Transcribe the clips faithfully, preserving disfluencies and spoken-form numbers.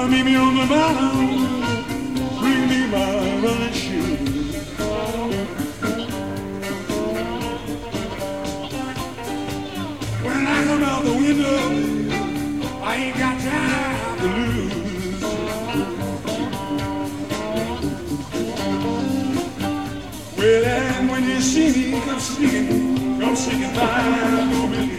Well, meet me on the bottom, bring me my running shoes. When I come out the window, I ain't got time to lose. Well, and when you see me come sneaking, come sneaking by, don't believe.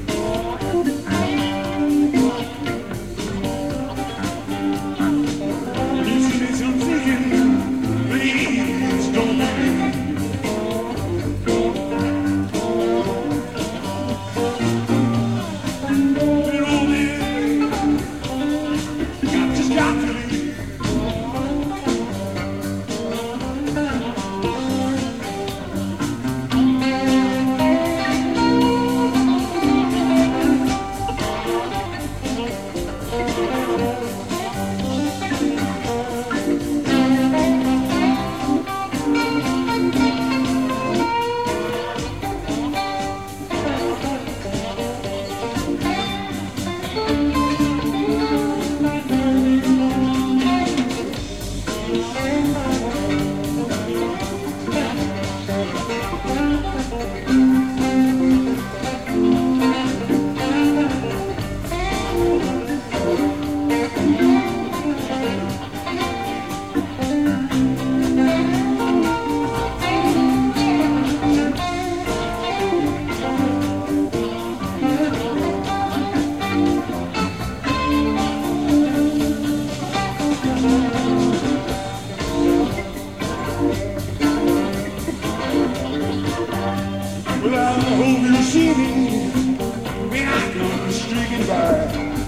Well, I hope you see me when I come streaking by.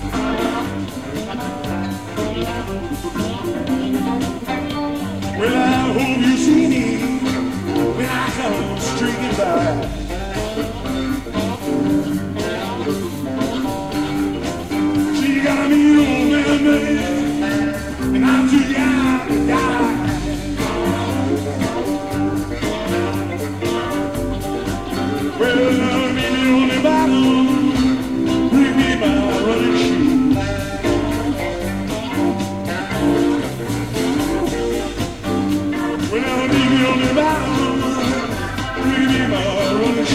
Well, I hope you see me when I come streaking by. She got me old man, man, and I'm too young to die. Well, meet me on the bottom, bring me my running shoes. Well, meet me on the bottom, bring me my running shoes.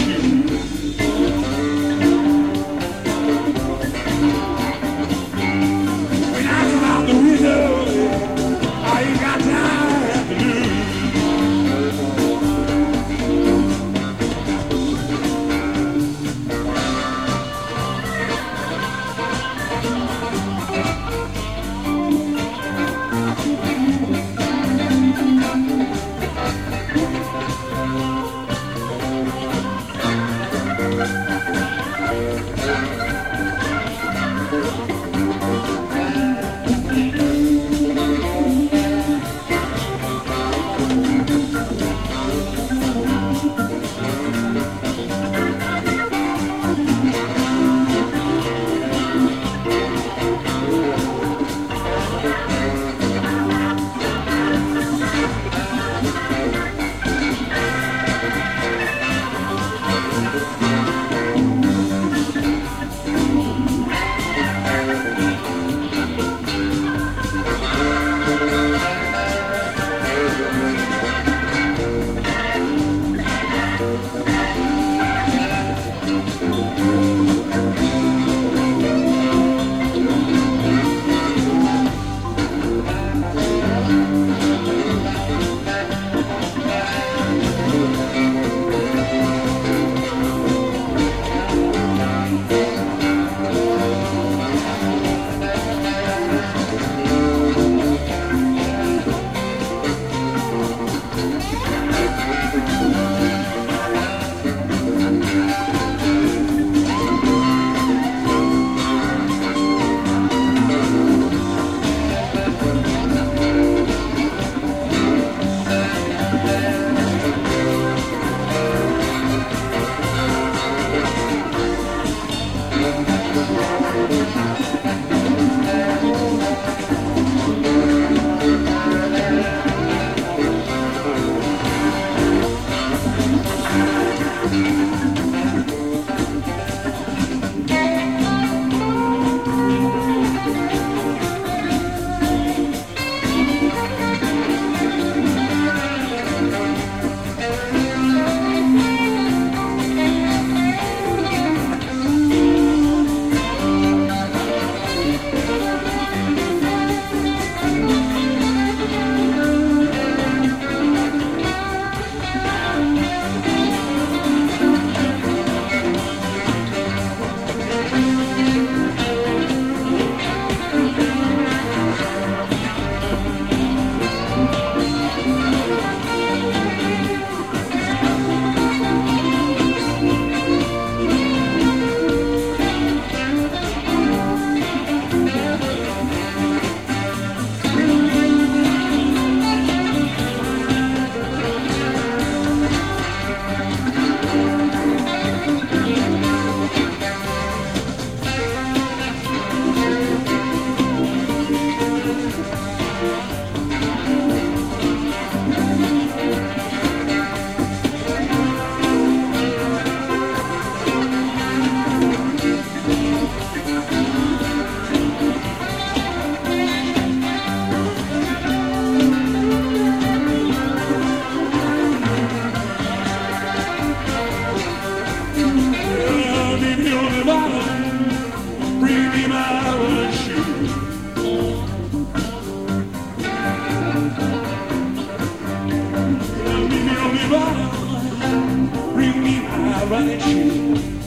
bottom, bring me my running shoes. Meet me on the bottom, bring me my running shoes.